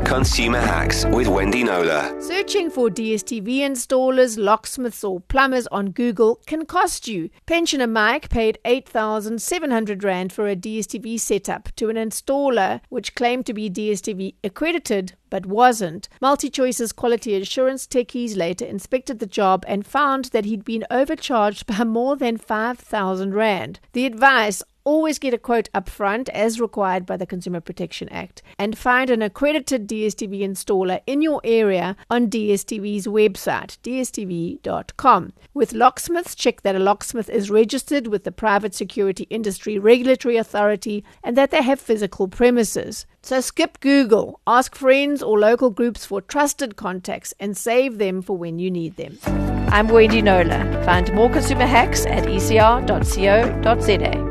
Consumer Hacks with Wendy Nola. Searching for DSTV installers, locksmiths or plumbers on Google can cost you. Pensioner Mike paid 8,700 Rand for a DSTV setup to an installer which claimed to be DSTV accredited but wasn't. MultiChoice's quality assurance techies later inspected the job and found that he'd been overcharged by more than 5,000 Rand. The advice: always get a quote up front as required by the Consumer Protection Act, and find an accredited DSTV installer in your area on DSTV's website, dstv.com. With locksmiths, check that a locksmith is registered with the Private Security Industry Regulatory Authority and that they have physical premises. So skip Google, ask friends or local groups for trusted contacts and save them for when you need them. I'm Wendy Nola. Find more consumer hacks at ecr.co.za.